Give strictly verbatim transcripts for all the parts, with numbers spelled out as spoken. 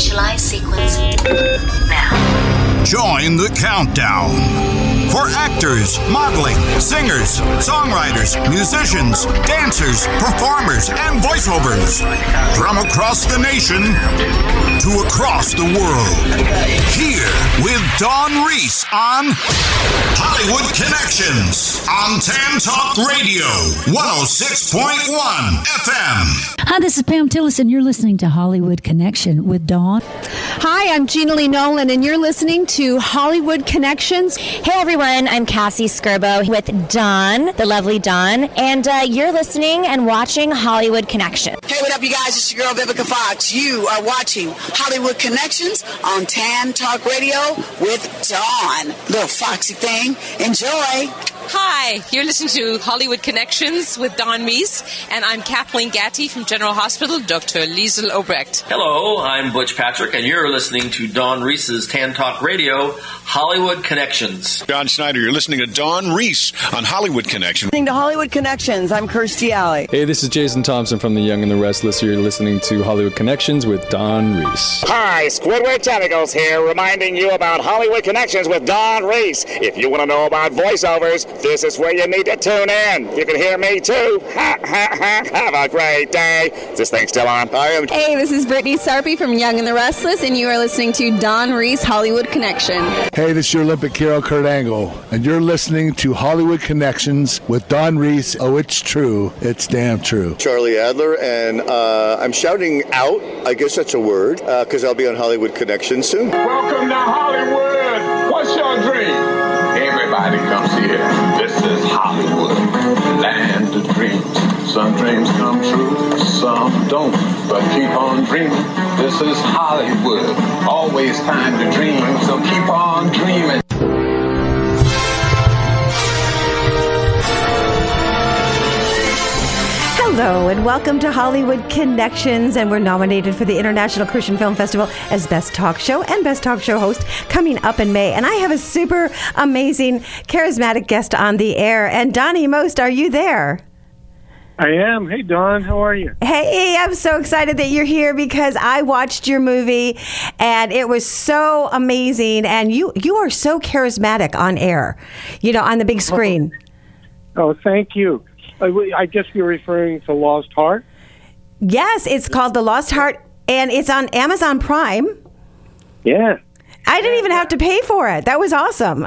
Initialize sequence now. Join the countdown for actors, modeling, singers, songwriters, musicians, dancers, performers, and voiceovers from across the nation to across the world. Here with Dawn Reese on Hollywood Connections on Tan Talk Radio, one oh six point one F M. Hi, this is Pam Tillis, and you're listening to Hollywood Connection with Dawn. Hi, I'm Gina Lee Nolan, and you're listening to Hollywood Connections. Hey, everyone, I'm Cassie Skirbo with Dawn, the lovely Dawn, and uh, you're listening and watching Hollywood Connection. Hey, what up, you guys? It's your girl, Vivica Fox. You are watching Hollywood Connections on Tan Talk Radio with Dawn. Little foxy thing. Enjoy. Hi, you're listening to Hollywood Connections with Dawn Reese, and I'm Kathleen Gatty from General Hospital, Doctor Liesel Obrecht. Hello, I'm Butch Patrick, and you're listening to Dawn Reese's Tan Talk Radio, Hollywood Connections. John Schneider, you're listening to Dawn Reese on Hollywood Connection. Listening to Hollywood Connections, I'm Kirstie Alley. Hey, this is Jason Thompson from The Young and the Restless. You're listening to Hollywood Connections with Dawn Reese. Hi, Squidward Tentacles here, reminding you about Hollywood Connections with Dawn Reese. If you want to know about voiceovers, this is where you need to tune in. You can hear me too. Ha, ha, ha. Have a great day. Is this thing still on? I am. Hey, this is Brittany Sarpy from Young and the Restless, and you are listening to Dawn Reese, Hollywood Connection. Hey, this is your Olympic hero, Kurt Angle, and you're listening to Hollywood Connections with Dawn Reese. Oh, it's true. It's damn true. Charlie Adler, and uh, I'm shouting out, I guess that's a word, because uh, I'll be on Hollywood Connection soon. Welcome to Hollywood. What's your dream? Everybody comes here. This is Hollywood, land of dreams. Some dreams come true, some don't, but keep on dreaming. This is Hollywood, always time to dream, so keep on dreaming. Hello and welcome to Hollywood Connections, and we're nominated for the International Christian Film Festival as Best Talk Show and Best Talk Show Host coming up in May. And I have a super amazing, charismatic guest on the air. And Donnie Most, are you there? I am. Hey, Dawn, how are you? Hey, I'm so excited that you're here because I watched your movie and it was so amazing. And you, you are so charismatic on air, you know, on the big screen. Oh, thank you. I guess you're referring to Lost Heart? Yes, it's called The Lost Heart, and it's on Amazon Prime. Yeah. I didn't even have to pay for it. That was awesome.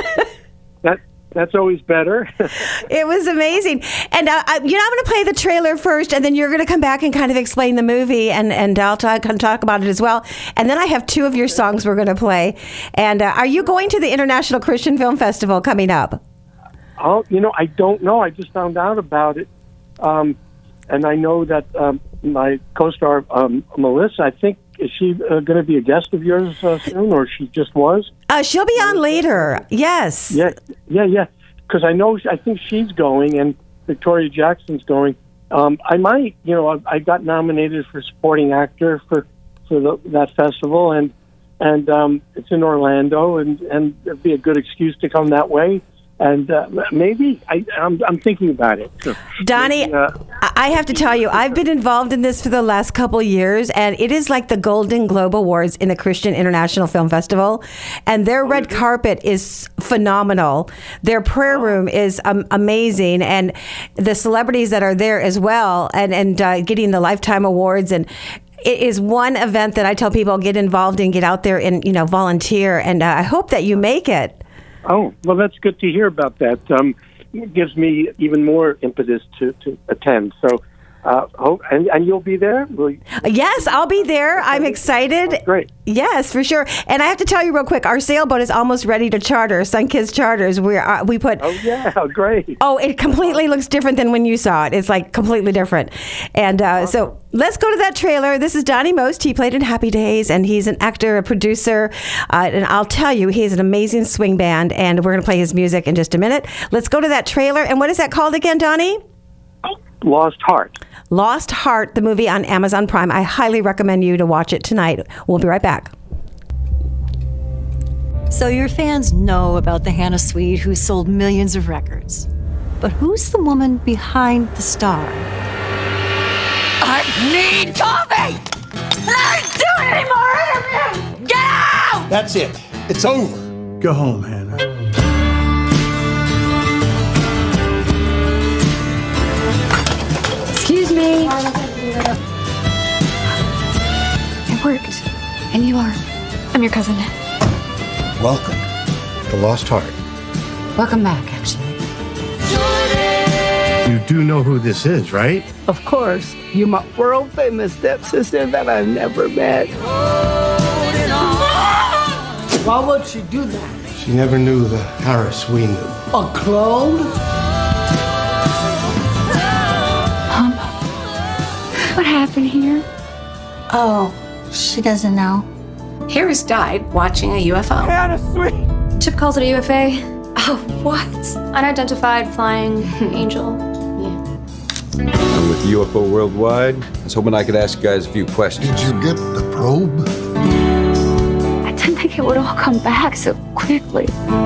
that That's always better. It was amazing. And, uh, I, you know, I'm going to play the trailer first, and then you're going to come back and kind of explain the movie, and, and I'll talk, talk about it as well. And then I have two of your songs we're going to play. And uh, are you going to the International Christian Film Festival coming up? Oh, you know, I don't know. I just found out about it. Um, and I know that um, my co-star, um, Melissa, I think, is she uh, going to be a guest of yours uh, soon, or she just was? Uh, she'll be on later, yes. Yeah, yeah, yeah. Because I know, I think she's going, and Victoria Jackson's going. Um, I might, you know, I, I got nominated for supporting actor for, for the, that festival, and and um, it's in Orlando, and, and it'd be a good excuse to come that way. And uh, maybe I, I'm, I'm thinking about it. So, Donnie, maybe, uh, I have to tell you, I've been involved in this for the last couple years, and it is like the Golden Globe Awards in the Christian International Film Festival. And their red carpet is phenomenal. Their prayer room is um, amazing, and the celebrities that are there as well, and and uh, getting the Lifetime Awards. And it is one event that I tell people get involved in, get out there and you know volunteer. And uh, I hope that you make it. Oh, well, that's good to hear about that. Um, it gives me even more impetus to, to attend. So, uh, hope, and, and you'll be there? Will you? Yes, I'll be there. I'm excited. Oh, great. Yes, for sure. And I have to tell you real quick, our sailboat is almost ready to charter. Sunkiss Charters. We uh, we put. Oh yeah, great. Oh, it completely looks different than when you saw it. It's like completely different. And uh, awesome. So let's go to that trailer. This is Donnie Most. He played in Happy Days, and he's an actor, a producer. Uh, and I'll tell you, he has an amazing swing band, and we're going to play his music in just a minute. Let's go to that trailer. And what is that called again, Donnie? Lost Heart. Lost Heart, the movie on Amazon Prime. I highly recommend you to watch it tonight. We'll be right back. So your fans know about the Hannah Swede who sold millions of records. But who's the woman behind the star? I need coffee! I don't do it anymore! That's it. It's over. Go home, Hannah. Excuse me. It worked. And you are. I'm your cousin. Welcome to Lost Heart. Welcome back, actually. You do know who this is, right? Of course. You're my world-famous stepsister that I never met. Why would she do that? She never knew the Harris we knew. A clone? Mom, what happened here? Oh, she doesn't know. Harris died watching a U F O. Hannah, sweet. Chip calls it a U F A. Oh, what? Unidentified flying angel. I'm with U F O Worldwide. I was hoping I could ask you guys a few questions. Did you get the probe? I didn't think it would all come back so quickly.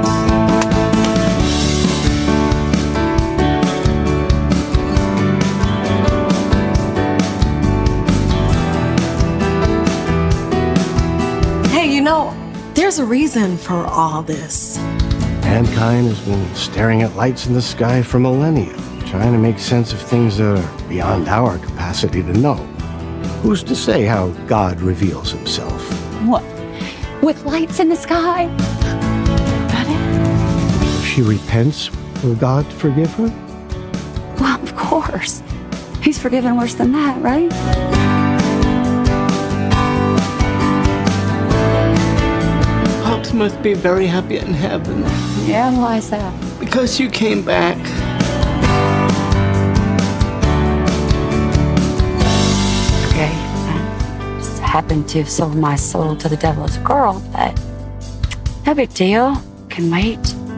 Hey, you know, there's a reason for all this. Mankind has been staring at lights in the sky for millennia, trying to make sense of things that are beyond our capacity to know. Who's to say how God reveals himself? What? With lights in the sky? Got it? If she repents, will God forgive her? Well, of course. He's forgiven worse than that, right? Pops must be very happy in heaven. Yeah, why is that? Because you came back. Okay, I just happened to have sold my soul to the devil as a girl, but no big deal. Can wait.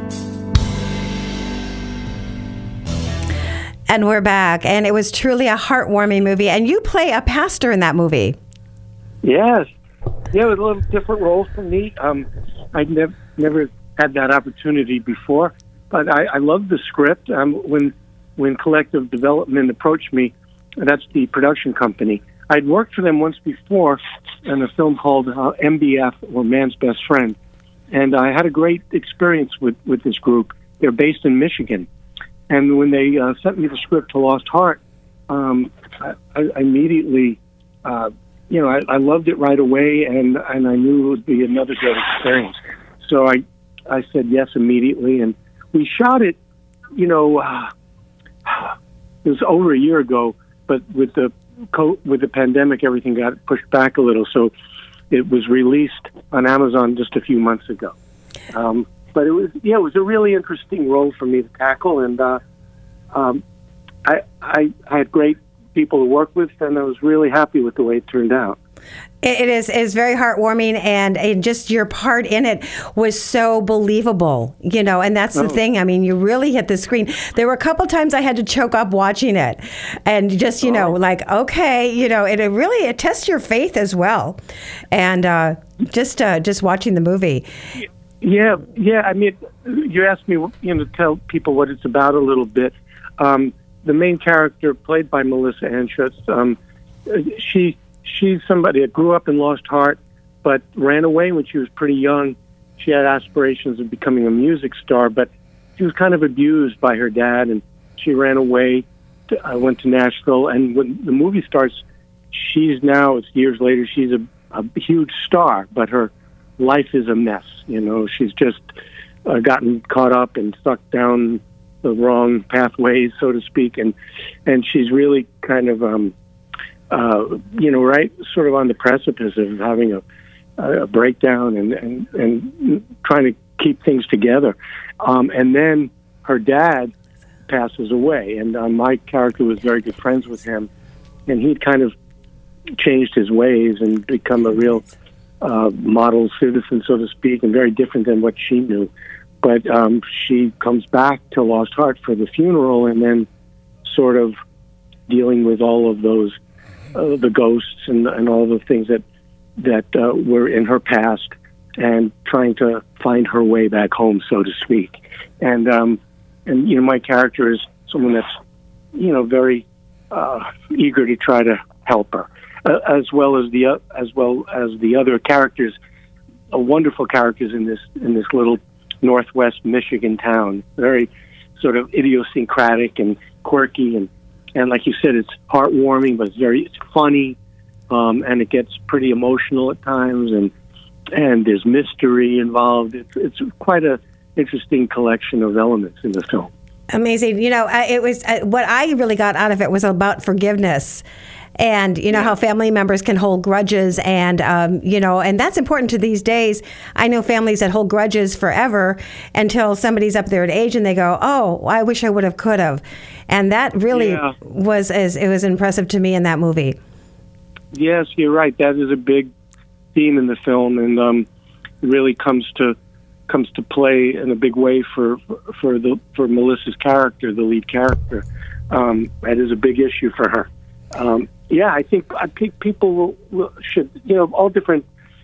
And we're back, and it was truly a heartwarming movie. And you play a pastor in that movie. Yes. Yeah, it was a little different role for me. Um, I'd never never had that opportunity before, but I, I loved the script. Um, when when Collective Development approached me, that's the production company, I'd worked for them once before in a film called uh, M B F, or Man's Best Friend, and I had a great experience with, with this group. They're based in Michigan, and when they uh, sent me the script to Lost Heart, um, I, I immediately... Uh, You know, I, I loved it right away, and, and I knew it would be another great experience. So I I said yes immediately, and we shot it, you know, uh, it was over a year ago, but with the co- with the pandemic, everything got pushed back a little, so it was released on Amazon just a few months ago. Um, but it was, yeah, it was a really interesting role for me to tackle, and uh, um, I, I I had great people to work with, and I was really happy with the way it turned out. It is is very heartwarming, and, and just your part in it was so believable, you know, and that's the Oh. thing. I mean, you really hit the screen. There were a couple times I had to choke up watching it, and just, you know, like, okay, you know, it, it really, it tests your faith as well. And uh, just uh, just watching the movie. Yeah, yeah. I mean, you asked me, you know, to tell people what it's about a little bit. Um, the main character, played by Melissa Anschutz, um, she she's somebody that grew up in Lost Heart, but ran away when she was pretty young. She had aspirations of becoming a music star, but she was kind of abused by her dad, and she ran away. To, uh, went to Nashville, and when the movie starts, she's now, it's years later, she's a, a huge star, but her life is a mess. You know, she's just uh, gotten caught up and stuck down the wrong pathways, so to speak, and and she's really kind of, um, uh, you know, right, sort of on the precipice of having a, a breakdown and, and, and trying to keep things together. Um, and then her dad passes away, and uh, my character was very good friends with him, and he'd kind of changed his ways and become a real uh, model citizen, so to speak, and very different than what she knew. But um, she comes back to Lost Heart for the funeral, and then sort of dealing with all of those, uh, the ghosts and, and all the things that that uh, were in her past, and trying to find her way back home, so to speak. And um, and you know, my character is someone that's, you know, very uh, eager to try to help her, uh, as well as the uh, as well as the other characters. uh, wonderful characters in this in this little Northwest Michigan town. Very sort of idiosyncratic and quirky, and, and like you said, it's heartwarming, but it's very it's funny, um, and it gets pretty emotional at times, and and there's mystery involved. It's it's quite a interesting collection of elements in the film. Amazing. You know, it was uh, what I really got out of it was about forgiveness. And, you know, yeah. how family members can hold grudges and, um, you know, and that's important to these days. I know families that hold grudges forever until somebody's up there at age and they go, oh, I wish I would have, could have. And that really yeah. was, as it was impressive to me in that movie. Yes, you're right. That is a big theme in the film, and um, it really comes to comes to play in a big way for for the for Melissa's character, the lead character. Um, that is a big issue for her. Um, yeah, I think I think people will, will, should, you know, all different,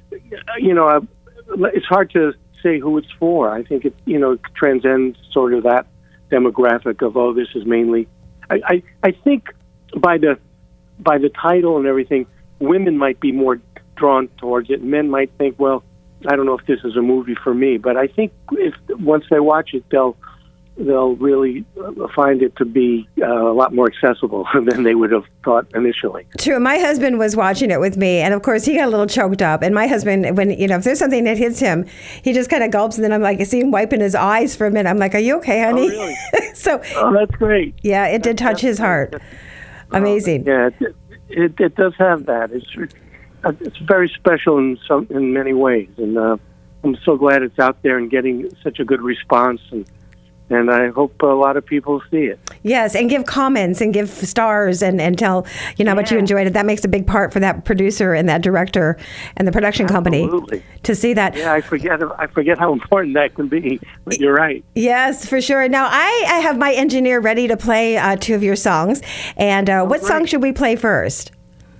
you know, uh, it's hard to say who it's for. I think it, you know, transcends sort of that demographic of, oh, this is mainly, I, I, I think by the, by the title and everything, women might be more drawn towards it. Men might think, well, I don't know if this is a movie for me, but I think if once they watch it, they'll, they'll really find it to be uh, a lot more accessible than they would have thought initially. True. My husband was watching it with me, and of course he got a little choked up. And my husband, when, you know, if there's something that hits him, he just kind of gulps, and then I'm like, I see him wiping his eyes for a minute. I'm like, are you okay, honey? Oh, really? so, oh, that's great. Yeah, it did touch his heart. Amazing. Uh, yeah, it, it, it does have that. It's it's very special in some in many ways, and uh, I'm so glad it's out there and getting such a good response, and and I hope a lot of people see it. Yes, and give comments and give stars and, and tell, you know, how much you enjoyed it. That makes a big part for that producer and that director and the production Absolutely. company to see that. Yeah, I forget I forget how important that can be, but you're right. Yes, for sure. Now, I, I have my engineer ready to play uh, two of your songs. And uh, what song should we play first?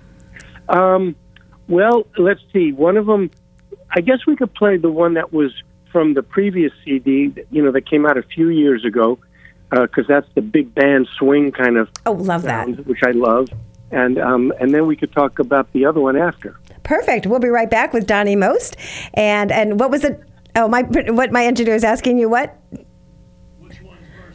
Um, well, let's see. One of them, I guess we could play the one that was from the previous C D, you know, that came out a few years ago, because uh, that's the big band swing kind of. Oh, love sound, that. Which I love, and um, and then we could talk about the other one after. Perfect. We'll be right back with Donnie Most, and and what was it? Oh, my what my engineer is asking you what? Which one's first?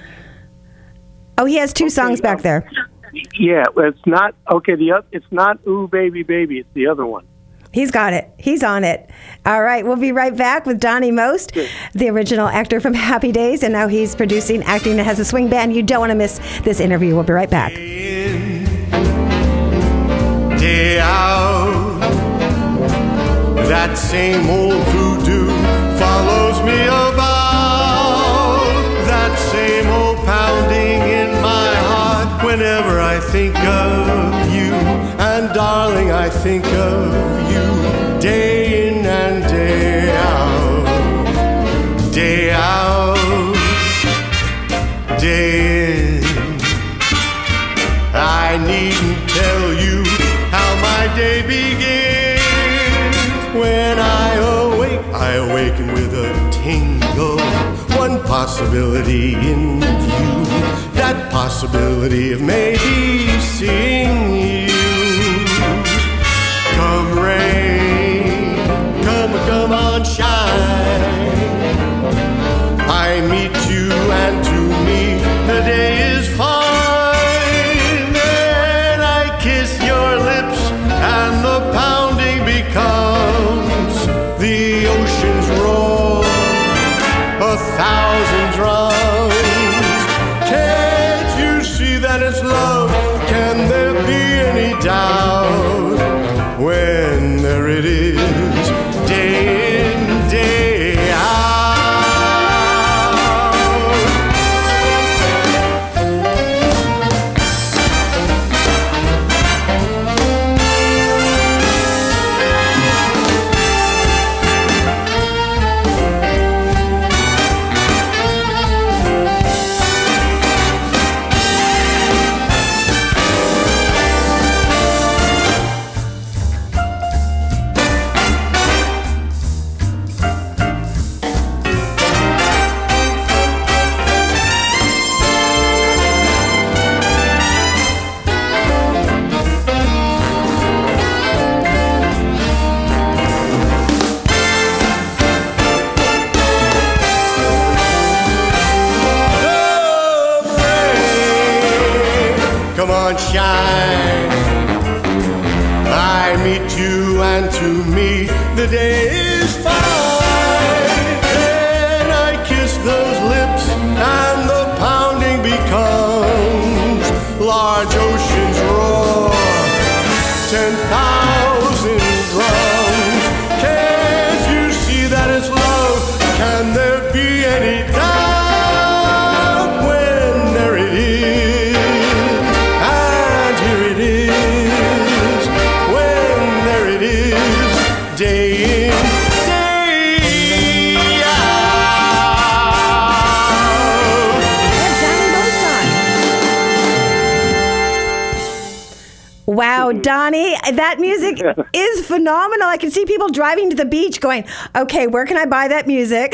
Oh, he has two okay, songs back um, there. Yeah, it's not okay. The it's not Ooh Baby Baby. It's the other one. He's got it. He's on it. All right. We'll be right back with Donnie Most, the original actor from Happy Days, and now he's producing, acting, and has a swing band. You don't want to miss this interview. We'll be right back. Day in, day out, that same old voodoo follows me about. That same old pounding in my heart whenever I think of you. And darling, I think of you day in and day out, day out, day in. I needn't tell you how my day begins. When I awake, I awaken with a tingle. One possibility in view, that possibility of maybe seeing you. Come rain, come, come on, shine. I meet you, and to me the day is fine. Then I kiss your lips, and the pounding becomes the ocean's roar, a thousand drums. Can't you see that it's love? Can there be meet you, and to me the day is fine. Then I kiss those lips, and the pounding becomes large oceans roar, ten thousand drums. Can't you see that it's love? Can there be any doubt when there it is? And here it is, when there it is, day in, day out. Wow, Donnie, that music is phenomenal. I can see people driving to the beach going, okay, where can I buy that music?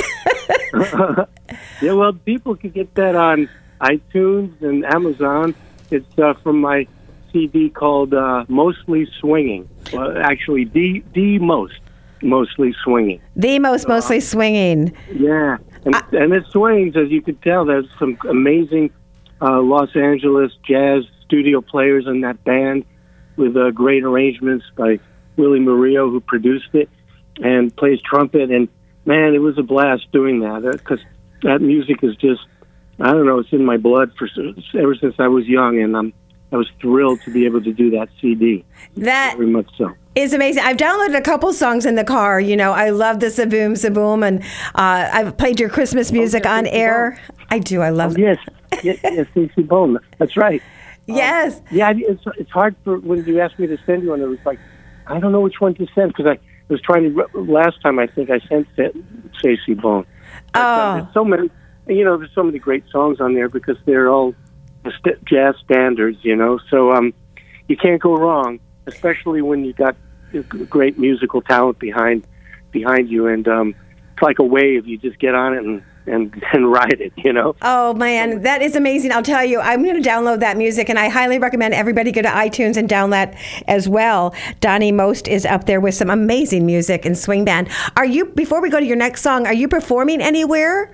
Yeah, well, people can get that on iTunes and Amazon. It's uh, from my C D called uh, Mostly Swinging. Well, actually, the, the most, Mostly Swinging. The most, mostly swinging. Yeah, and, I, and it swings, as you could tell. There's some amazing uh, Los Angeles jazz studio players in that band with uh, great arrangements by Willie Murillo, who produced it, and plays trumpet. And, man, it was a blast doing that, because uh, that music is just, I don't know, it's in my blood for ever since I was young, and I'm, I was thrilled to be able to do that C D. That Very much so. Is amazing. I've downloaded a couple songs in the car. You know, I love the Saboom Saboom, and uh, I've played your Christmas music oh, yes, on air. Bone. I do. I love oh, yes, yes, yes, Stacey Bone. That's right. Yes. Um, yeah, it's it's hard for when you asked me to send you one. It was like, I don't know which one to send, because I was trying to. Last time I think I sent Stacey Bone. But, oh. Uh, there's so many. You know, there's so many great songs on there because they're all st- jazz standards. You know, so um, you can't go wrong, especially when you got great musical talent behind behind you, and um, it's like a wave. You just get on it and. And, and ride it, you know? Oh, man, that is amazing. I'll tell you, I'm going to download that music, and I highly recommend everybody go to iTunes and download that as well. Donnie Most is up there with some amazing music and swing band. Are you, before we go to your next song, are you performing anywhere?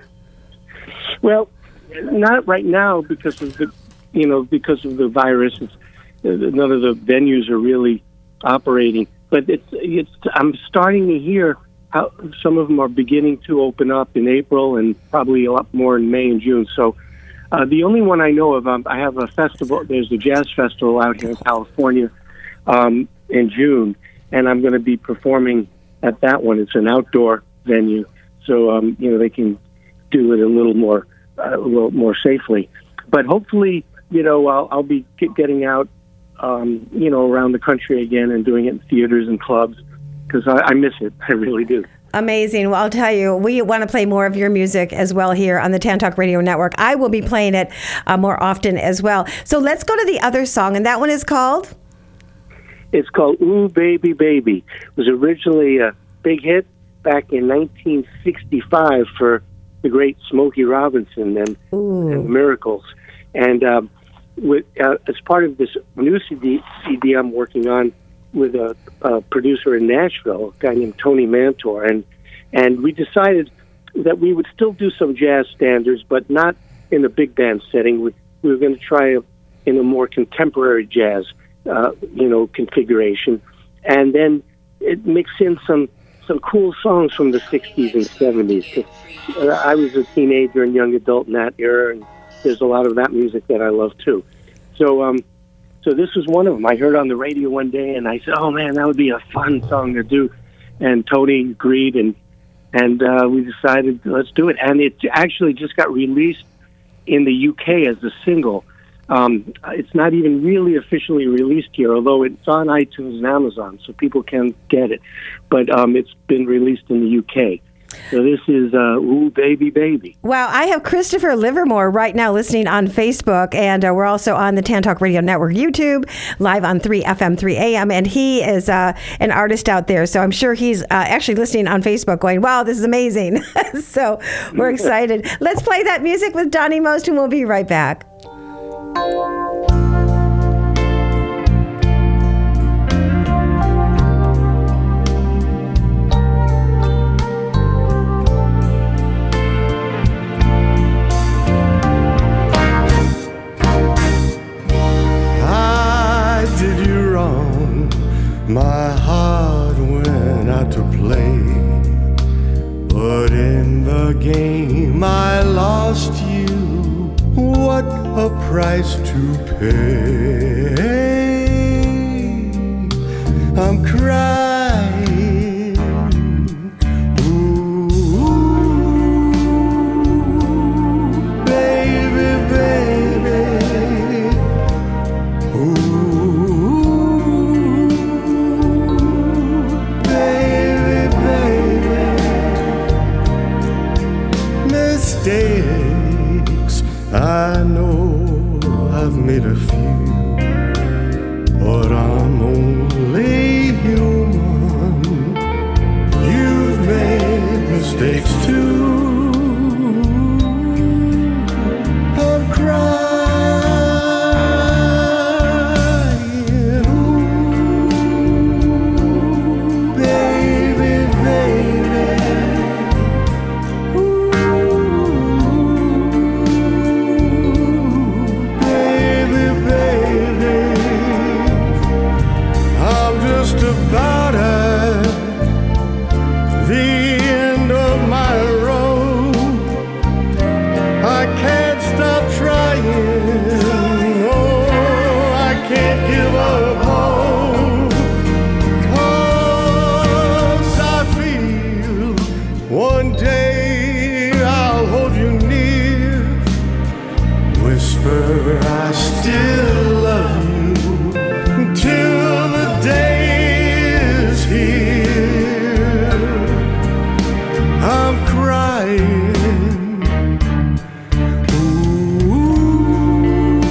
Well, not right now because of the, you know, because of the virus. It's, none of the venues are really operating. But it's, it's, I'm starting to hear how some of them are beginning to open up in April and probably a lot more in May and June. So uh, the only one I know of, um, I have a festival. There's a jazz festival out here in California um, in June, and I'm going to be performing at that one. It's an outdoor venue, so um, you know they can do it a little more, uh, a little more safely. But hopefully, you know, I'll, I'll be get, getting out, um, you know, around the country again and doing it in theaters and clubs. Because I, I miss it. I really do. Amazing. Well, I'll tell you, we want to play more of your music as well here on the Tan Talk Radio Network. I will be playing it uh, more often as well. So let's go to the other song, and that one is called? It's called Ooh, Baby, Baby. It was originally a big hit back in nineteen sixty-five for the great Smokey Robinson and, and Miracles. And um, with, uh, as part of this new C D, C D I'm working on, with a, a producer in Nashville, a guy named Tony Mantor, and and we decided that we would still do some jazz standards, but not in a big band setting. We, we were going to try a, in a more contemporary jazz, uh, you know, configuration, and then it mix in some some cool songs from the sixties and seventies. I was a teenager and young adult in that era, and there's a lot of that music that I love too. So. um So this was one of them. I heard on the radio one day, and I said, "Oh man, that would be a fun song to do." And Tony agreed, and and uh, we decided let's do it. And it actually just got released in the U K as a single. Um, it's not even really officially released here, although it's on iTunes and Amazon, so people can get it. But um, it's been released in the U K. So this is uh, Ooh, Baby, Baby. Wow, I have Christopher Livermore right now listening on Facebook, and uh, we're also on the Tan Talk Radio Network YouTube, live on three F M, three A M, and he is uh, an artist out there, so I'm sure he's uh, actually listening on Facebook going, wow, this is amazing. So we're excited. Let's play that music with Donnie Most, and we'll be right back. My heart went out to play, but in the game I lost you. What a price to pay. I'm crying. Ooh, baby, baby. Ooh, baby, baby. Mistakes, I know I've made a few, but I'm only human. You've made mistakes too. I'm crying. Ooh, baby, baby. Ooh, baby, baby. I'm just about at the end of my road. I can't stop trying. Oh, I can't give up hope. 'Cause I feel one day I'll hold you near. Whisper I still love you till the day is here. I'm crying. Ooh,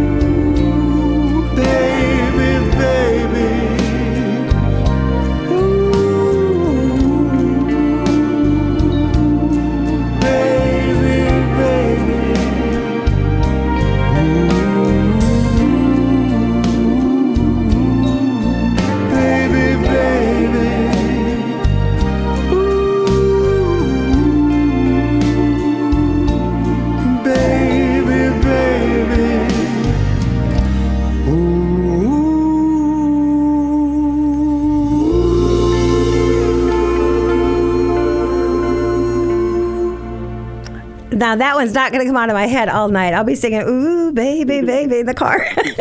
baby, baby. Ooh, baby, baby. Baby, baby. Ooh, baby, baby. Now that one's not going to come out of my head all night. I'll be singing "Ooh, baby, baby" in the car.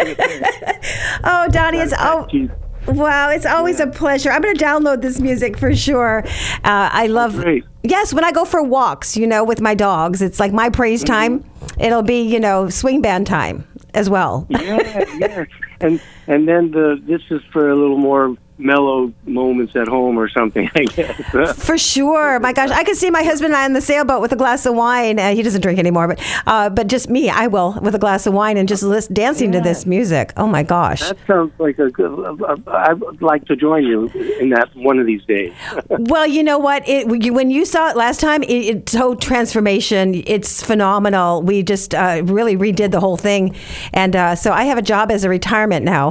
Oh, Donnie, it's oh. Wow, it's always a pleasure. I'm going to download this music for sure. Uh, I love. Great. Yes, when I go for walks, you know, with my dogs, it's like my praise time. It'll be, you know, swing band time as well. Yeah, yeah. And and then the this is for a little more mellow moments at home or something, I guess. For sure. My gosh, I could see my husband and I on the sailboat with a glass of wine. Uh, he doesn't drink anymore, but uh, but just me, I will, with a glass of wine and just list, dancing Yeah. to this music. Oh my gosh. That sounds like a good. Uh, I would like to join you in that one of these days. Well, you know what? It, you- when you saw it last time, it, it's so transformation. It's phenomenal. We just uh, really redid the whole thing, and uh, so I have a job as a retirement now.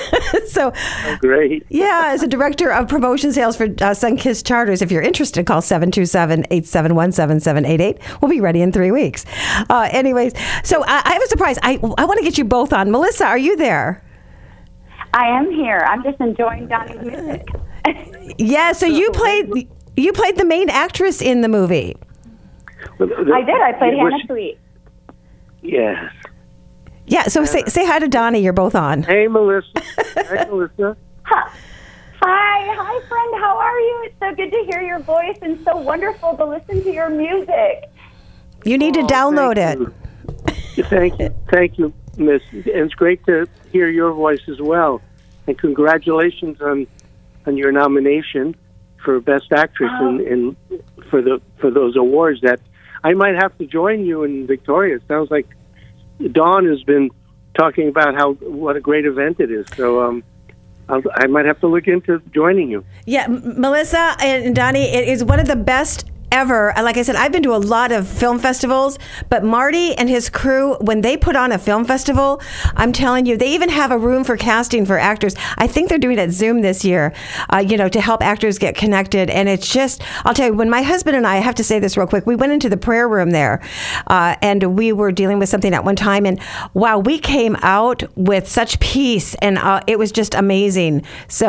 so Oh, great. yeah, as a director of promotion sales for uh, Sunkist Charters. If you're interested, call seven two seven, eight seven one, seven seven eight eight. We'll be ready in three weeks. Uh, anyways, so I, I have a surprise. I I want to get you both on. Melissa, are you there? I am here. I'm just enjoying Donnie's music. Yeah. So you played you played the main actress in the movie. I did. I played Yeah, was Hannah she- Sweet. Yes. Yeah. So say say hi to Donnie. You're both on. Hey, Melissa. Hi, Melissa. Hi. Hi, hi, friend. How are you? It's so good to hear your voice and so wonderful to listen to your music. You need to download it. Thank you. Thank you, Miss. And it's great to hear your voice as well. And congratulations on on your nomination for Best Actress Oh. in, in for the for those awards. That I might have to join you in Victoria. It sounds like Dawn has been talking about how what a great event it is. So um, I'll, I might have to look into joining you. Yeah, M- Melissa and Donnie, it is one of the best ever. Like I said, I've been to a lot of film festivals, but Marty and his crew, when they put on a film festival, I'm telling you, they even have a room for casting for actors. I think they're doing it at Zoom this year, uh, you know, to help actors get connected. And it's just, I'll tell you, when my husband and I, I have to say this real quick, we went into the prayer room there uh, and we were dealing with something at one time. And wow, we came out with such peace and uh, it was just amazing. So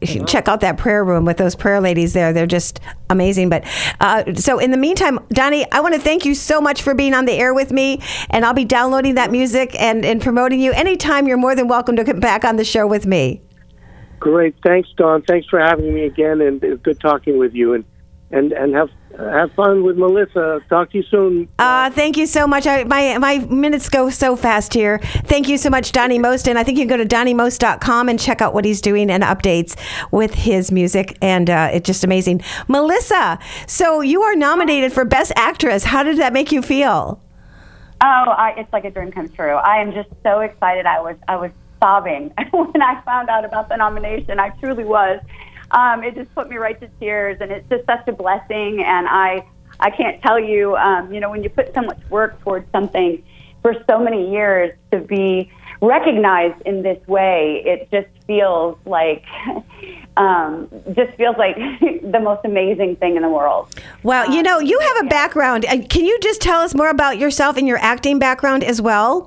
check out that prayer room with those prayer ladies there. They're just amazing. But uh, so in the meantime, Donnie, I want to thank you so much for being on the air with me, and I'll be downloading that music and, and promoting you. Anytime, you're more than welcome to come back on the show with me. Great. Thanks, Dawn. Thanks for having me again, and it's good talking with you. And and, and have have fun with Melissa. Talk to you soon. Uh, thank you so much. I, my my minutes go so fast here. Thank you so much, Donnie Most. And I think you can go to donnie most dot com and check out what he's doing and updates with his music. And uh, it's just amazing. Melissa, so you are nominated for Best Actress. How did that make you feel? Oh, I, it's like a dream come true. I am just so excited. I was I was sobbing when I found out about the nomination. I truly was. Um, it just put me right to tears, and it's just such a blessing. And I, I can't tell you, um, you know, when you put so much work towards something for so many years, to be recognized in this way, it just feels like, um, just feels like the most amazing thing in the world. Well, you know, you have a background. Can you just tell us more about yourself and your acting background as well?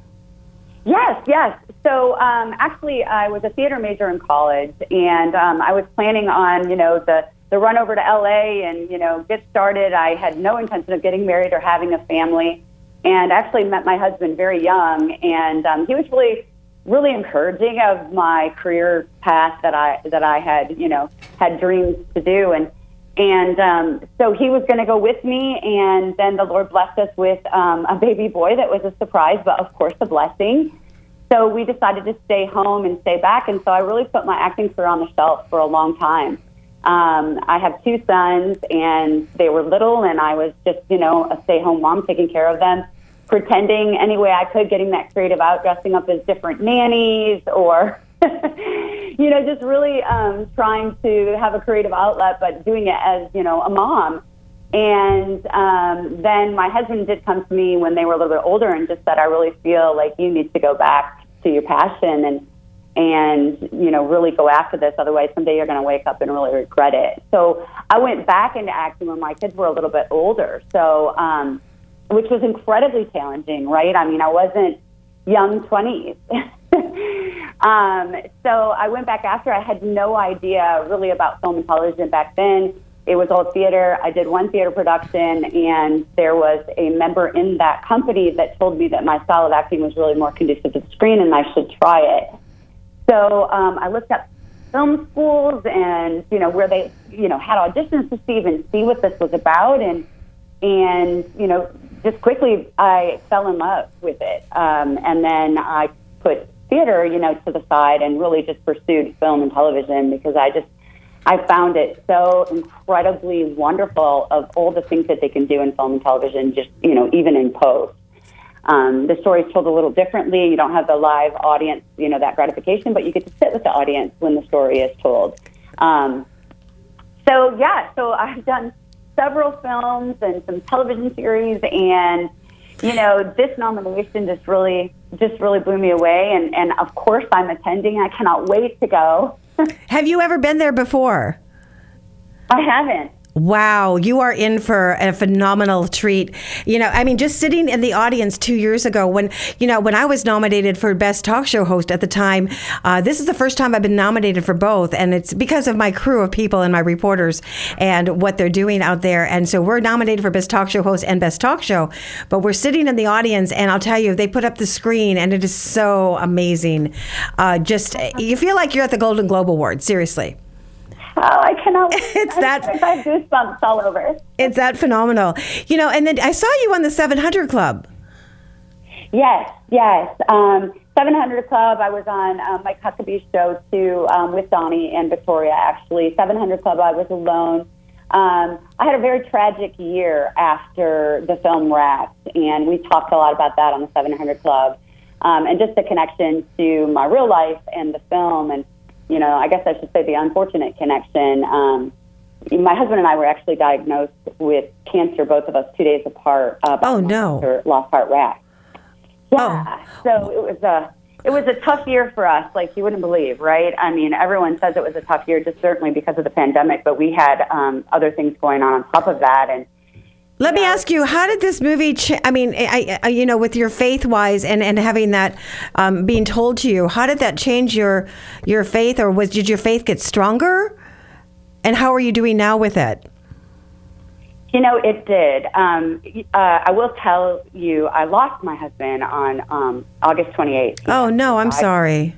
Yes, yes. So um, actually, I was a theater major in college, and um, I was planning on, you know, the, the run over to L A and, you know, get started. I had no intention of getting married or having a family, and actually met my husband very young, and um, he was really, really encouraging of my career path that I that I had, you know, had dreams to do, and and um, so he was going to go with me, and then the Lord blessed us with um, a baby boy that was a surprise, but of course a blessing. So we decided to stay home and stay back, and so I really put my acting career on the shelf for a long time. Um, I have two sons, and they were little, and I was just, you know, a stay-home mom taking care of them, pretending any way I could, getting that creative out, dressing up as different nannies, or, you know, just really um, trying to have a creative outlet, but doing it as, you know, a mom. And um, then my husband did come to me when they were a little bit older and just said, I really feel like you need to go back to your passion and, and, you know, really go after this. Otherwise, someday you're going to wake up and really regret it. So I went back into acting when my kids were a little bit older. So, um, which was incredibly challenging, right? I mean, I wasn't young twenties. um, so I went back after. I had no idea really about film and television back then. It was all theater. I did one theater production, and there was a member in that company that told me that my style of acting was really more conducive to the screen and I should try it. So um, I looked up film schools and, you know, where they, you know, had auditions to see and see what this was about. And, and you know, just quickly I fell in love with it. Um, and then I put theater, you know, to the side and really just pursued film and television because I just, I found it so incredibly wonderful of all the things that they can do in film and television, just, you know, even in post. Um, the story's told a little differently. You don't have the live audience, you know, that gratification, but you get to sit with the audience when the story is told. Um, so, yeah, so I've done several films and some television series, and, you know, this nomination just really, just really blew me away. And, and of course, I'm attending. I cannot wait to go. Have you ever been there before? I haven't. Wow, you are in for a phenomenal treat. You know, I mean, just sitting in the audience two years ago when, you know, when I was nominated for Best Talk Show Host at the time, uh, this is the first time I've been nominated for both. And it's because of my crew of people and my reporters and what they're doing out there. And so we're nominated for Best Talk Show Host and Best Talk Show. But we're sitting in the audience, and I'll tell you, they put up the screen, and it is so amazing. Uh, just, you feel like you're at the Golden Globe Awards, seriously. Oh, I cannot. It's that. I have goosebumps all over. It's that phenomenal. You know, and then I saw you on the seven hundred Club. Yes, yes. Um, seven hundred Club, I was on um, Mike Huckabee's show, too, um, with Donnie and Victoria, actually. seven hundred Club, I was alone. Um, I had a very tragic year after the film wrapped, and we talked a lot about that on the seven hundred Club, um, and just the connection to my real life and the film, and you know, I guess I should say the unfortunate connection. Um, my husband and I were actually diagnosed with cancer, both of us, two days apart. Uh, oh no! After Lost Heart Rack. Yeah. Oh. So it was a it was a tough year for us, like you wouldn't believe, right? I mean, everyone says it was a tough year, just certainly because of the pandemic, but we had um, other things going on on top of that, and Let me ask you, how did this movie, ch- I mean, I, I, you know, with your faith-wise and, and having that um, being told to you, how did that change your your faith, or was did your faith get stronger? And how are you doing now with it? You know, it did. Um, uh, I will tell you, I lost my husband on um, August twenty-eighth. Oh, no, I'm I, sorry.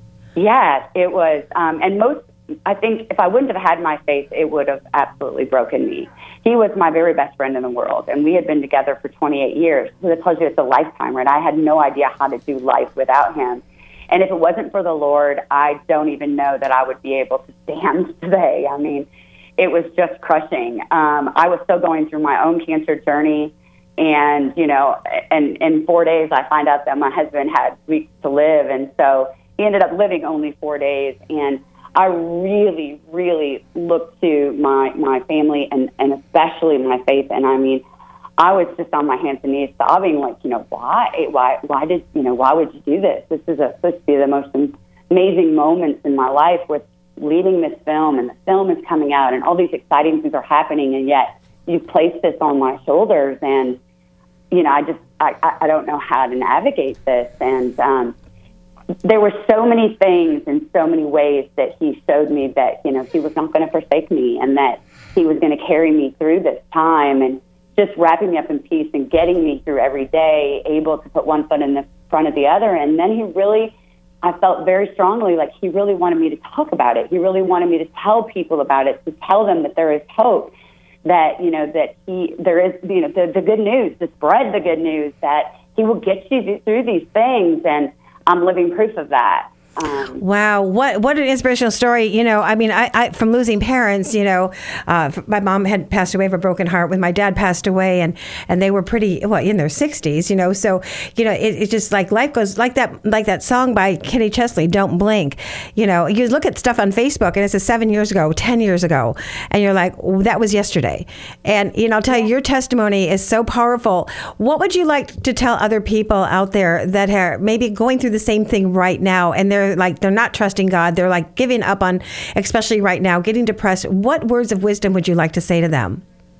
Yes, it was. Um, and most, I think if I wouldn't have had my faith, it would have absolutely broken me. He was my very best friend in the world, and we had been together for twenty-eight years. So that tells you it's a lifetime, right? I had no idea how to do life without him. And if it wasn't for the Lord, I don't even know that I would be able to stand today. I mean, it was just crushing. Um, I was still going through my own cancer journey, and, you know, and in four days I find out that my husband had weeks to live, and so he ended up living only four days, and I really, really looked to my, my family and, and especially my faith. And I mean, I was just on my hands and knees sobbing, like, you know, why, why, why did, you know, why would you do this? This is a, supposed to be the most amazing moments in my life with leading this film, and the film is coming out and all these exciting things are happening. And yet you've placed this on my shoulders, and, you know, I just, I, I don't know how to navigate this. And, um, there were so many things in so many ways that he showed me that, you know, he was not going to forsake me, and that he was going to carry me through this time, and just wrapping me up in peace and getting me through every day, able to put one foot in the front of the other. And then he really, I felt very strongly like he really wanted me to talk about it. He really wanted me to tell people about it, to tell them that there is hope, that, you know, that he, there is, you know, the, the good news, to spread the good news, that he will get you through these things. And I'm living proof of that. Um, wow, what what an inspirational story. You know, I mean, I, I from losing parents, you know, uh, my mom had passed away of a broken heart when my dad passed away, and, and they were pretty, well, in their sixties, you know, so, you know, it, it's just like life goes, like that like that song by Kenny Chesney, Don't Blink. You know, you look at stuff on Facebook, and it says seven years ago, ten years ago, and you're like, oh, that was yesterday. And, you know, I'll tell you, your testimony is so powerful. What would you like to tell other people out there that are maybe going through the same thing right now, and they're like, they're not trusting God, they're like giving up on, especially right now, getting depressed? What words of wisdom would you like to say to them?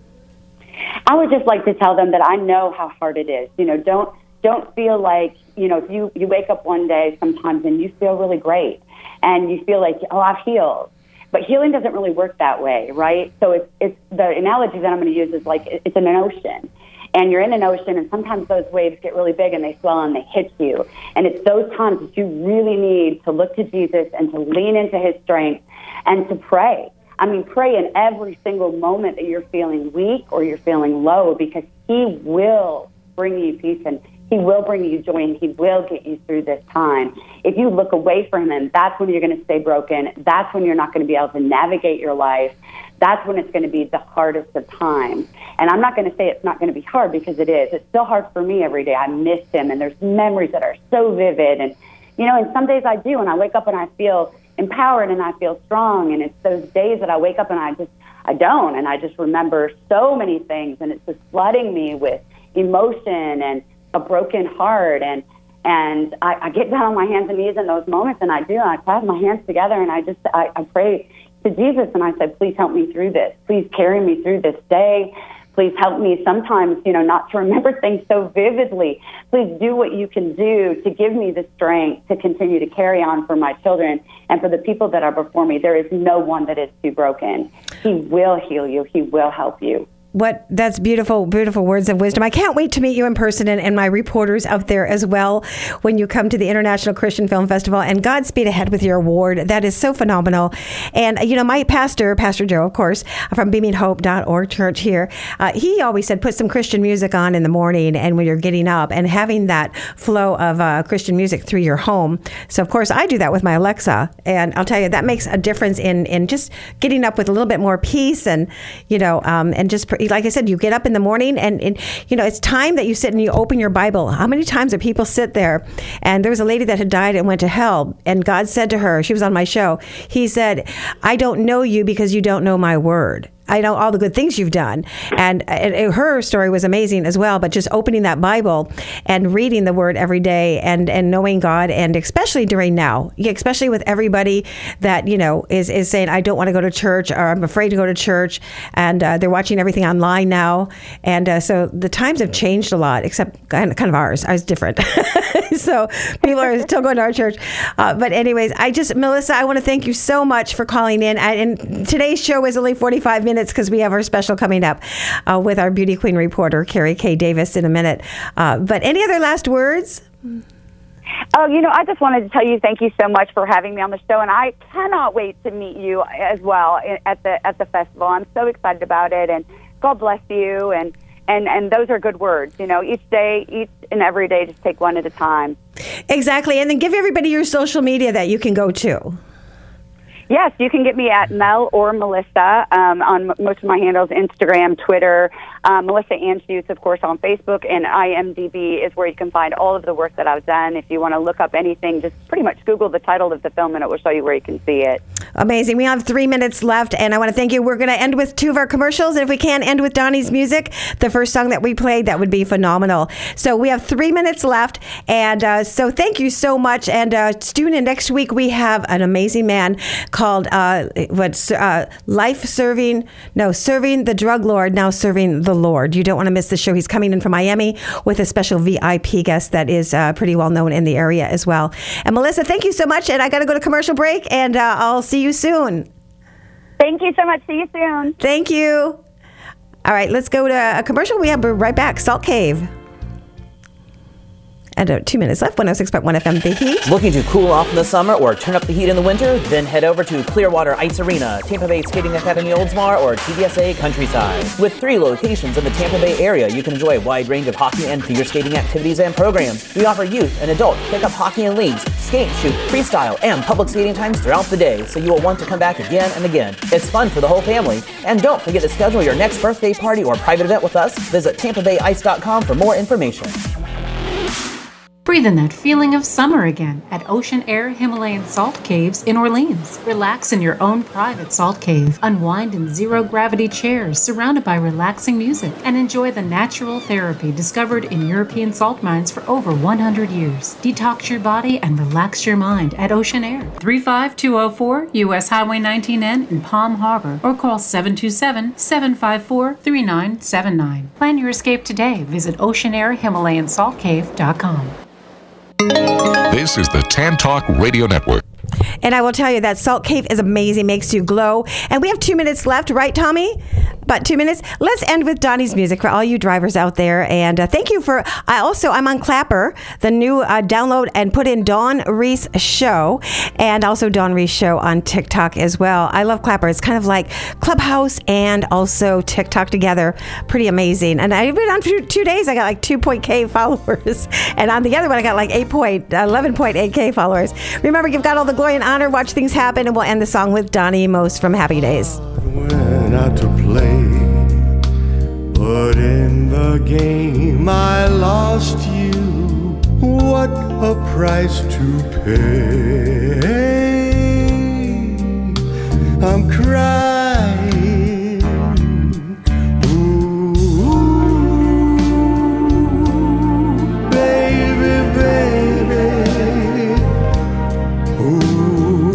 I would just like to tell them that I know how hard it is. You know, don't don't feel like, you know, if you, you wake up one day sometimes and you feel really great and you feel like, oh, I've healed. But healing doesn't really work that way, right? So it's, it's the analogy that I'm going to use is like it's in an ocean. And you're in an ocean, and sometimes those waves get really big and they swell and they hit you. And it's those times that you really need to look to Jesus and to lean into his strength and to pray. I mean, pray in every single moment that you're feeling weak or you're feeling low, because he will bring you peace and he will bring you joy and he will get you through this time. If you look away from him, that's when you're going to stay broken. That's when you're not going to be able to navigate your life. That's when it's going to be the hardest of times. And I'm not going to say it's not going to be hard, because it is. It's still hard for me every day. I miss him, and there's memories that are so vivid. And, you know, and some days I do, and I wake up and I feel empowered and I feel strong. And it's those days that I wake up and I just, I don't. And I just remember so many things, and it's just flooding me with emotion and a broken heart. And, and I, I get down on my hands and knees in those moments, and I do. I clasp my hands together and I just, I, I pray to Jesus, and I said, please help me through this. Please carry me through this day. Please help me sometimes, you know, not to remember things so vividly. Please do what you can do to give me the strength to continue to carry on for my children and for the people that are before me. There is no one that is too broken. He will heal you. He will help you. What that's beautiful, beautiful words of wisdom. I can't wait to meet you in person, and, and my reporters out there as well when you come to the International Christian Film Festival. And Godspeed ahead with your award. That is so phenomenal. And, you know, my pastor, Pastor Joe, of course, from beaming hope dot org church here, uh, he always said, put some Christian music on in the morning and when you're getting up, and having that flow of uh, Christian music through your home. So, of course, I do that with my Alexa. And I'll tell you, that makes a difference in, in just getting up with a little bit more peace and, you know, um, and just like I said, you get up in the morning and, and, you know, it's time that you sit and you open your Bible. How many times do people sit there? And there was a lady that had died and went to hell. And God said to her, she was on my show, he said, I don't know you because you don't know my word. I know all the good things you've done. And, and her story was amazing as well, but just opening that Bible and reading the Word every day and, and knowing God, and especially during now, especially with everybody that, you know, is, is saying, I don't want to go to church, or I'm afraid to go to church, and uh, they're watching everything online now. And uh, so the times have changed a lot, except kind of, kind of ours. Ours is different. So people are still going to our church. Uh, but anyways, I just, Melissa, I want to thank you so much for calling in. I, and today's show is only forty-five minutes because we have our special coming up uh, with our Beauty Queen reporter, Carrie K. Davis, in a minute. Uh, but any other last words? Oh, you know, I just wanted to tell you thank you so much for having me on the show, and I cannot wait to meet you as well at the at the festival. I'm so excited about it, and God bless you, and and and those are good words. You know, each day, each and every day, just take one at a time. Exactly, and then give everybody your social media that you can go to. Yes, you can get me at Mel or Melissa um, on m- most of my handles, Instagram, Twitter, um, Melissa Anschutz, of course, on Facebook, and I M D B is where you can find all of the work that I've done. If you want to look up anything, just pretty much Google the title of the film, and it will show you where you can see it. Amazing. We have three minutes left, and I want to thank you. We're going to end with two of our commercials, and if we can end with Donnie's music, the first song that we played, that would be phenomenal. So we have three minutes left, and uh, so thank you so much, and uh, tune in next week. We have an amazing man called uh, what's uh, Life Serving, no, Serving the Drug Lord, now Serving the Lord. You don't want to miss the show. He's coming in from Miami with a special V I P guest that is uh, pretty well known in the area as well. And Melissa, thank you so much, and I got to go to commercial break, and uh, I'll see you soon. Thank you so much. See you soon. Thank you. All right, let's go to a commercial. We have right back. Salt Cave. And uh, two minutes left. one oh six point one F M, The Heat. Looking to cool off in the summer or turn up the heat in the winter? Then head over to Clearwater Ice Arena, Tampa Bay Skating Academy Oldsmar, or T V S A Countryside. With three locations in the Tampa Bay area, you can enjoy a wide range of hockey and figure skating activities and programs. We offer youth and adult pickup hockey and leagues, skate, shoot, freestyle, and public skating times throughout the day, so you will want to come back again and again. It's fun for the whole family. And don't forget to schedule your next birthday party or private event with us. Visit tampa bay ice dot com for more information. Breathe in that feeling of summer again at Ocean Air Himalayan Salt Caves in Orleans. Relax in your own private salt cave. Unwind in zero-gravity chairs surrounded by relaxing music and enjoy the natural therapy discovered in European salt mines for over one hundred years. Detox your body and relax your mind at Ocean Air. three five two oh four U S Highway nineteen N in Palm Harbor, or call seven two seven, seven five four, three nine seven nine. Plan your escape today. Visit ocean air himalayan salt cave dot com. This is the Tan Talk Radio Network. And I will tell you that Salt Cave is amazing, makes you glow. And we have two minutes left, right, Tommy? About two minutes. Let's end with Donnie's music for all you drivers out there. And uh, thank you for, I also, I'm on Clapper, the new uh, download, and put in Dawn Reese Show, and also Dawn Reese Show on TikTok as well. I love Clapper. It's kind of like Clubhouse and also TikTok together. Pretty amazing. And I've been on for two days. I got like two point K followers. And on the other one, I got like eight point, eleven point eight K followers. Remember, you've got all the glory and honor. Watch things happen. And we'll end the song with Donnie Most from Happy Days. Went out to play, but in the game I lost you. What a price to pay. I'm crying. Ooh, baby, baby. Ooh.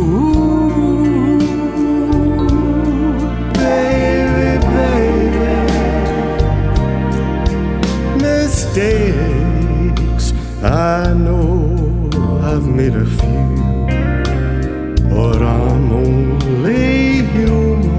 Mistakes, I know I've made a few, but I'm only human.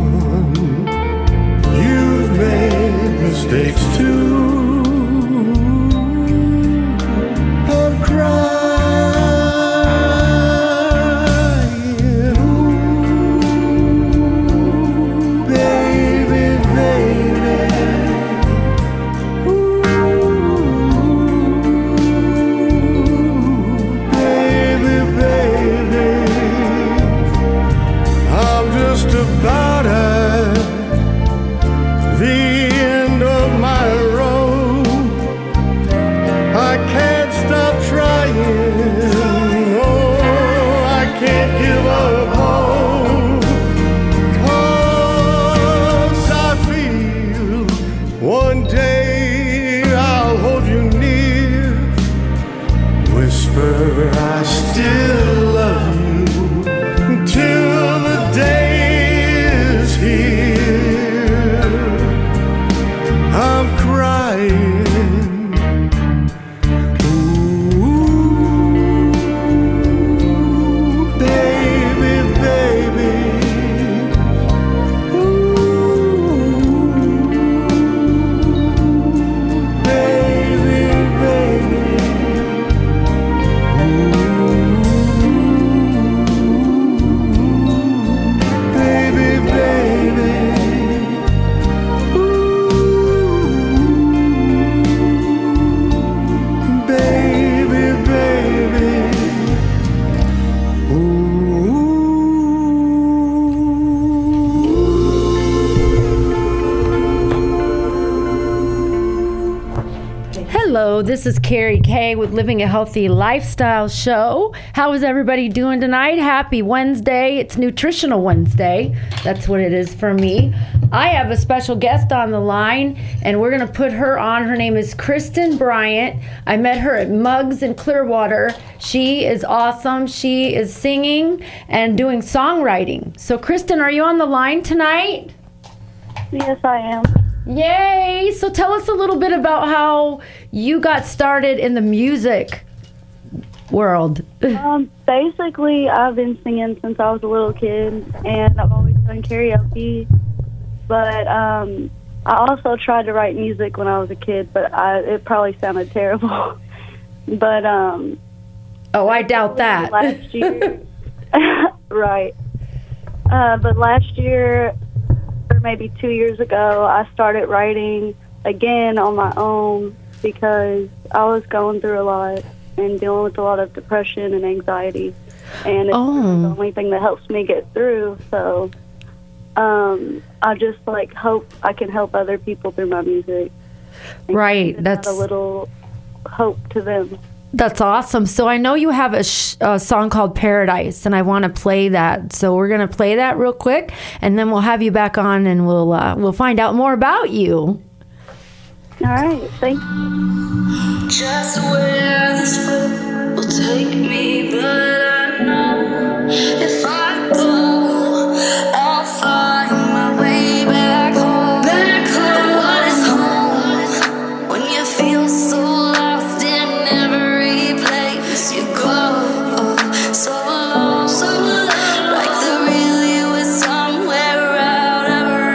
Hello, this is Carrie Kay with Living a Healthy Lifestyle Show. How is everybody doing tonight? Happy Wednesday. It's Nutritional Wednesday. That's what it is for me. I have a special guest on the line, and we're going to put her on. Her name is Kristen Bryant. I met her at Mugs in Clearwater. She is awesome. She is singing and doing songwriting. So, Kristen, are you on the line tonight? Yes, I am. Yay! So tell us a little bit about how you got started in the music world. um, basically, I've been singing since I was a little kid, and I've always done karaoke. But um, I also tried to write music when I was a kid, but I, it probably sounded terrible. but um, oh, I doubt that. Last year, right? Uh, but last year, or maybe two years ago, I started writing again on my own because I was going through a lot and dealing with a lot of depression and anxiety, and it's oh. the only thing that helps me get through. So um, I just like hope I can help other people through my music. Right, that's a little hope to them. That's awesome. So I know you have a, sh- a song called Paradise, and I want to play that. So we're going to play that real quick, and then we'll have you back on, and we'll uh, we'll find out more about you. All right. Thank you. Just where this foot will take me, but I know if I go, I'll find my way back home. Back home. What is home when you feel so lost in every place you go? So alone, so alone, like the real you is somewhere out of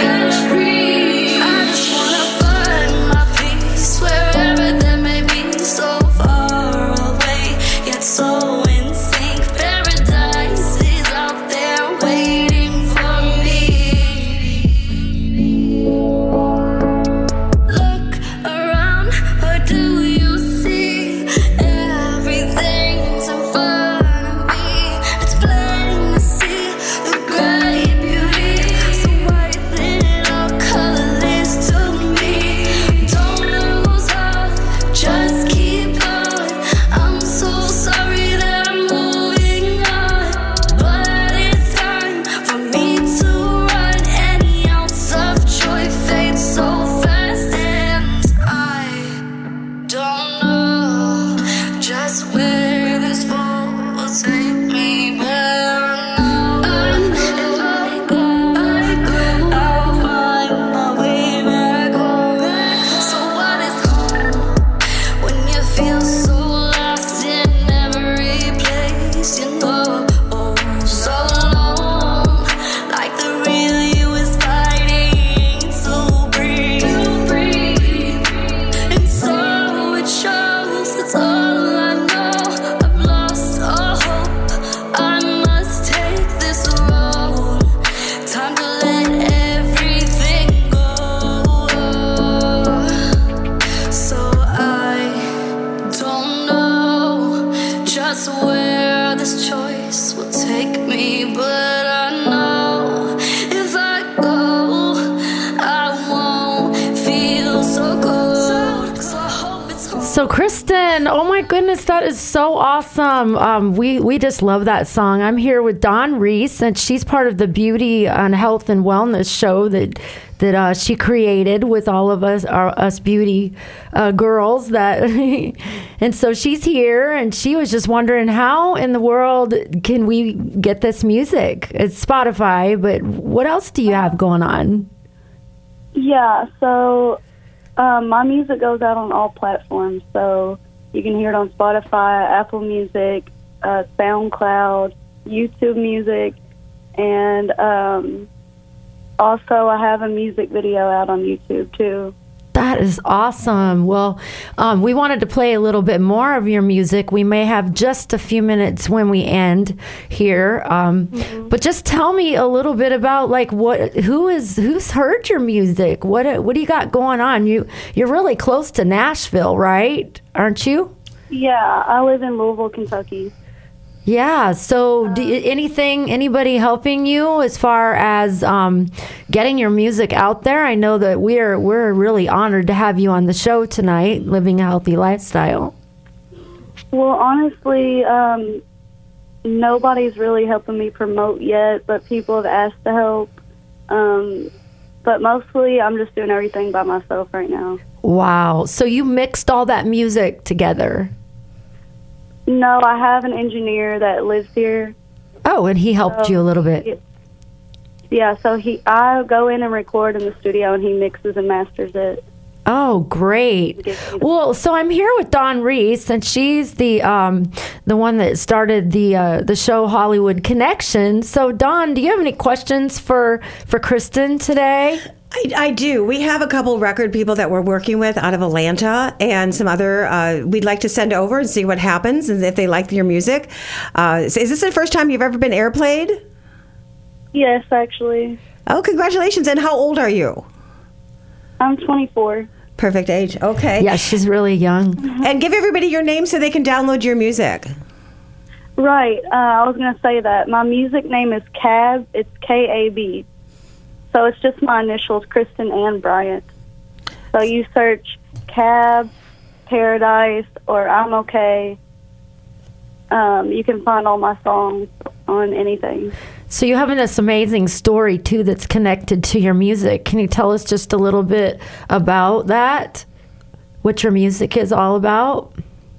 range. I just wanna find my peace wherever that may be, so far away, yet so in sync. Paradise is out there waiting for me. Look around, or do you see everything's in front of me? It's plain to see the great beauty. So why is it all colorless to me? Don't lose heart, just keep going. I'm so sorry that I'm moving on, but it's time for me to run. Any ounce of joy fades so fast, and I don't know just where this road will take me, but I know if I go, I go, I'll find my way back home. So what is home when you feel so lost in every place you know? So alone, like the real you is fighting to breathe, to breathe. And so it shows, it's all I know. I've lost all hope, I must take this road. Time to let everything go. So I don't know just where this choice will take me, but I know if I go, I won't feel so good. So I hope it's home. So Kristen, oh my goodness, that is so awesome. Um, we we just love that song. I'm here with Dawn Reese, and she's part of the Beauty and Health and Wellness show that that uh, she created with all of us, our, us beauty uh, girls. That, and so she's here, and she was just wondering how in the world can we get this music? It's Spotify, but what else do you have going on? Yeah, so um, my music goes out on all platforms. So you can hear it on Spotify, Apple Music, uh, SoundCloud, YouTube Music, and um, also I have a music video out on YouTube too. That is awesome. Well, um, we wanted to play a little bit more of your music. We may have just a few minutes when we end here, um, mm-hmm. but just tell me a little bit about like what who is who's heard your music. What what do you got going on? You you're really close to Nashville, right? Aren't you? Yeah, I live in Louisville, Kentucky. Yeah. So, do you, anything, anybody helping you as far as um, getting your music out there? I know that we're we're really honored to have you on the show tonight, Living a Healthy Lifestyle. Well, honestly, um, nobody's really helping me promote yet, but people have asked to help. Um, but mostly, I'm just doing everything by myself right now. Wow. So you mixed all that music together? No, I have an engineer that lives here. Oh, and he helped So, you a little bit. Yeah, so he, I go in and record in the studio, and he mixes and masters it. Oh, great. Well, so I'm here with Dawn Reese, and she's the um, the one that started the uh, the show Hollywood Connection. So, Dawn, do you have any questions for for Kristen today? I, I do. We have a couple record people that we're working with out of Atlanta and some other uh, we'd like to send over and see what happens and if they like your music. Uh, is this the first time you've ever been airplayed? Yes, actually. Oh, congratulations. And how old are you? I'm twenty-four. Perfect age. Okay. Yeah, she's really young. And give everybody your name so they can download your music. Right. Uh, I was going to say that. My music name is Cab. It's K A B. So it's just my initials, Kristen and Bryant. So you search Cab, Paradise, or I'm Okay. Um, you can find all my songs on anything. So you have this amazing story, too, that's connected to your music. Can you tell us just a little bit about that? What your music is all about?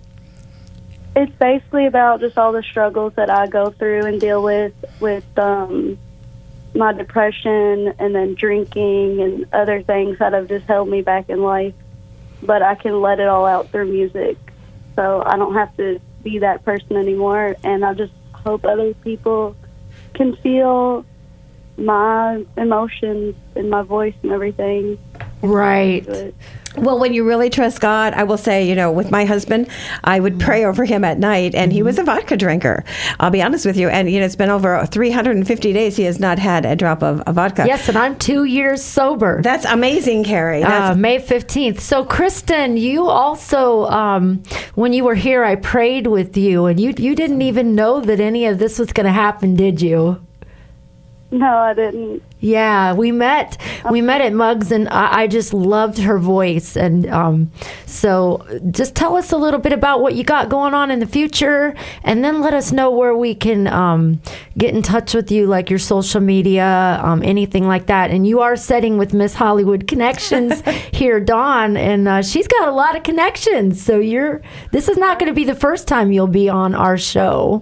It's basically about just all the struggles that I go through and deal with, with um, my depression and then drinking and other things that have just held me back in life. But I can let it all out through music. So I don't have to be that person anymore. And I just hope other people can feel my emotions and my voice and everything. Right. Well, when you really trust God, I will say, you know, with my husband, I would pray over him at night, and he was a vodka drinker. I'll be honest with you. And, you know, it's been over three hundred fifty days. He has not had a drop of, of vodka. Yes, and I'm two years sober. That's amazing, Carrie. That's uh, May fifteenth. So, Kristen, you also, um, when you were here, I prayed with you, and you, you didn't even know that any of this was going to happen, did you? No, I didn't. Yeah, we met. We met at Muggs, and I, I just loved her voice. And um, so, just tell us a little bit about what you got going on in the future, and then let us know where we can um, get in touch with you, like your social media, um, anything like that. And you are setting with Miss Hollywood Connections here, Dawn, and uh, she's got a lot of connections. So you're. This is not going to be the first time you'll be on our show.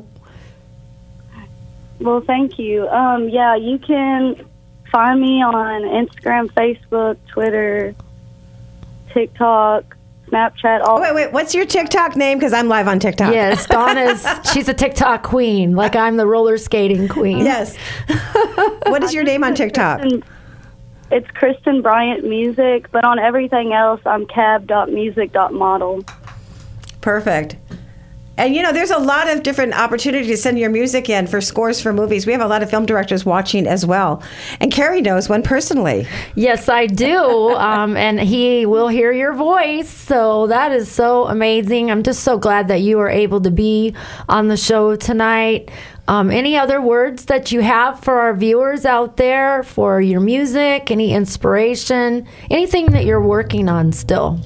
Well, thank you. Um, yeah, you can find me on Instagram, Facebook, Twitter, TikTok, Snapchat. All oh, wait, wait. What's your TikTok name? Because I'm live on TikTok. Yes, Donna's. She's a TikTok queen, like I'm the roller skating queen. Yes. What is your name on TikTok? Kristen, it's Kristen Bryant Music, but on everything else, I'm cab dot music dot model. Perfect. And, you know, there's a lot of different opportunities to send your music in for scores for movies. We have a lot of film directors watching as well. And Carrie knows one personally. Yes, I do. um, and he will hear your voice. So that is so amazing. I'm just so glad that you were able to be on the show tonight. Um, any other words that you have for our viewers out there for your music, any inspiration, anything that you're working on still?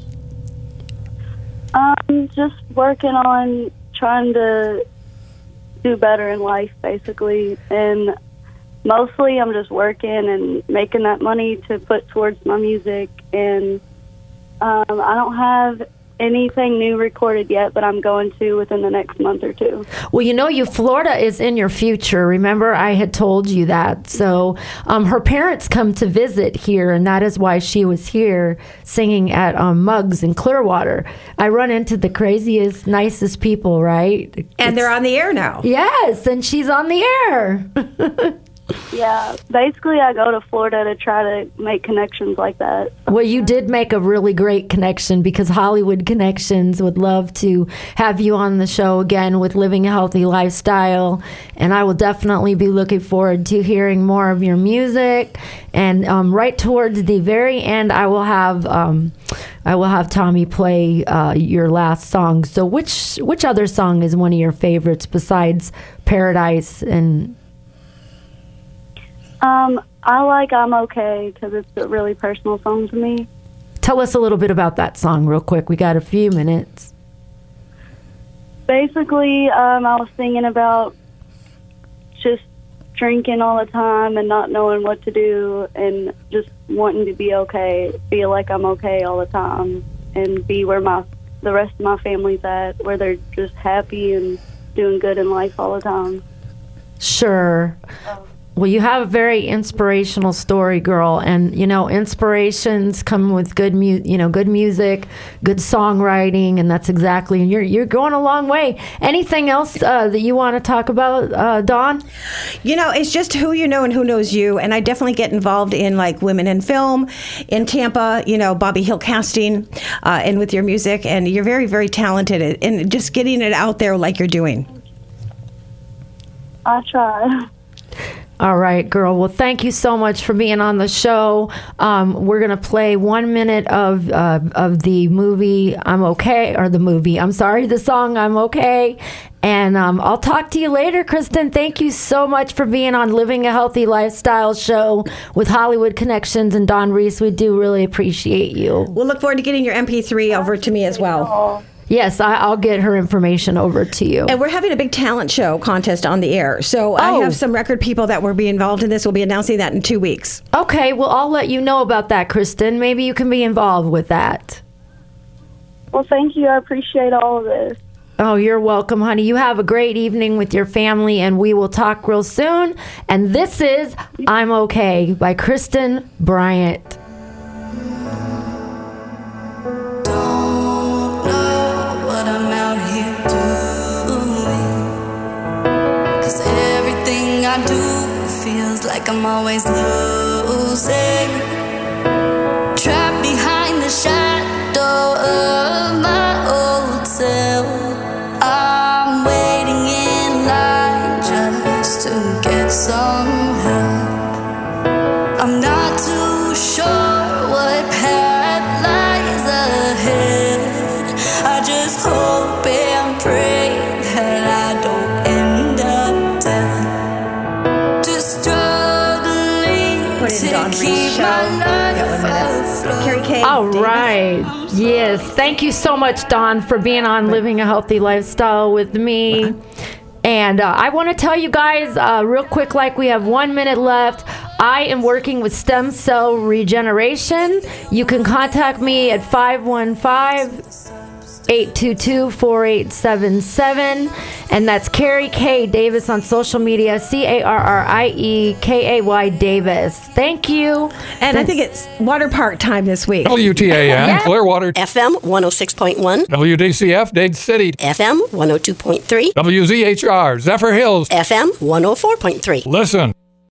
Um, just working on trying to do better in life, basically. And mostly I'm just working and making that money to put towards my music. And um, I don't have anything new recorded yet, but I'm going to within the next month or two. Well, you know, you Florida is in your future. Remember, I had told you that. So um, her parents come to visit here, and that is why she was here singing at um, Muggs in Clearwater. I run into the craziest, nicest people, right? And It's, they're on the air now. Yes, and she's on the air. Yeah, basically I go to Florida to try to make connections like that. Well, you did make a really great connection, because Hollywood Connections would love to have you on the show again with Living a Healthy Lifestyle. And I will definitely be looking forward to hearing more of your music. And um, right towards the very end, I will have um, I will have Tommy play uh, your last song. So which which other song is one of your favorites besides Paradise? And Um, I like I'm Okay because it's a really personal song to me. tell us a little bit about that song real quick. We got a few minutes. Basically, um, I was singing about just drinking all the time and not knowing what to do and just wanting to be okay, feel like I'm okay all the time, and be where my the rest of my family's at, where they're just happy and doing good in life all the time. Sure. Well, you have a very inspirational story, girl, and you know inspirations come with good mu- you know, good music, good songwriting, and that's exactly. And you're you're going a long way. Anything else uh, that you want to talk about, uh, Dawn? You know, it's just who you know and who knows you. And I definitely get involved in like Women in Film in Tampa. You know, Bobby Hill Casting, uh, and with your music, and you're very very talented, and just getting it out there like you're doing. I try. All right, girl. Well, thank you so much for being on the show. Um, we're gonna play one minute of uh, of the movie "I'm Okay" or the movie. I'm sorry, the song "I'm Okay," and um, I'll talk to you later, Kristen. Thank you so much for being on Living a Healthy Lifestyle show with Hollywood Connections and Dawn Reese. We do really appreciate you. We'll look forward to getting your M P three over to me as well. Yes, I, I'll get her information over to you. And we're having a big talent show contest on the air. So I Oh. have some record people that will be involved in this. We'll be announcing that in two weeks. Okay, well, I'll let you know about that, Kristen. Maybe you can be involved with that. Well, thank you. I appreciate all of this. Oh, you're welcome, honey. You have a great evening with your family, and we will talk real soon. And this is I'm Okay by Kristen Bryant. What I'm out here doing, 'cause everything I do feels like I'm always losing, trapped behind the shadow of my old self. I'm waiting in line just to get some help. I'm not too sure what path lies ahead. I just hope and pray that I don't end up dead, just struggling to keep my life afloat. Carrie Kay. All right. Yes. Thank you so much, Dawn, for being on Living a Healthy Lifestyle with me. And uh, I want to tell you guys uh, real quick, like we have one minute left. I am working with Stem Cell Regeneration. You can contact me at five one five, eight two two, four eight seven seven. And that's Carrie K. Davis on social media, C A R R I E K A Y Davis. Thank you. And I think it's water park time this week. W T A N, Clearwater. F M one oh six point one. W D C F, Dade City. F M one oh two point three. W Z H R, Zephyr Hills. F M one oh four point three. Listen.